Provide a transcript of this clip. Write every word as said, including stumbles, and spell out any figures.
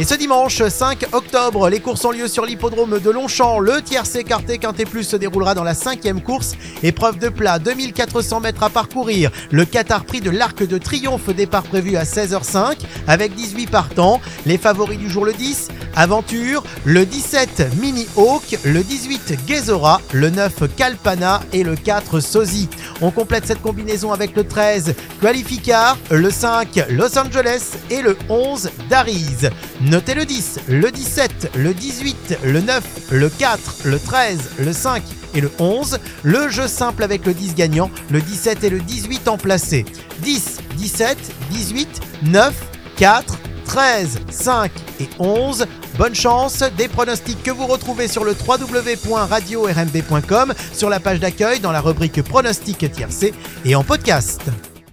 Et ce dimanche cinq octobre, les courses ont lieu sur l'hippodrome de Longchamp. Le tiercé quarté Quintet Plus se déroulera dans la cinquième course. Épreuve de plat, deux mille quatre cents mètres à parcourir. Le Qatar Prix de l'Arc de Triomphe, départ prévu à seize heures cinq avec dix-huit partants. Les favoris du jour: le dix, Aventure, le dix-sept, Mini Hawk, le dix-huit, Gezora, le neuf, Kalpana et le quatre, Sosie. On complète cette combinaison avec le treize, Qualificar, le cinq, Los Angeles et le onze, Dariz. Notez le dix, le dix-sept, le dix-huit, le neuf, le quatre, le treize, le cinq et le onze. Le jeu simple avec le dix gagnant, le dix-sept et le dix-huit en placé. dix, dix-sept, dix-huit, neuf, quatre, treize, cinq et onze. Bonne chance, des pronostics que vous retrouvez sur le w w w point radio r m b point com, sur la page d'accueil dans la rubrique pronostics tiercé et en podcast.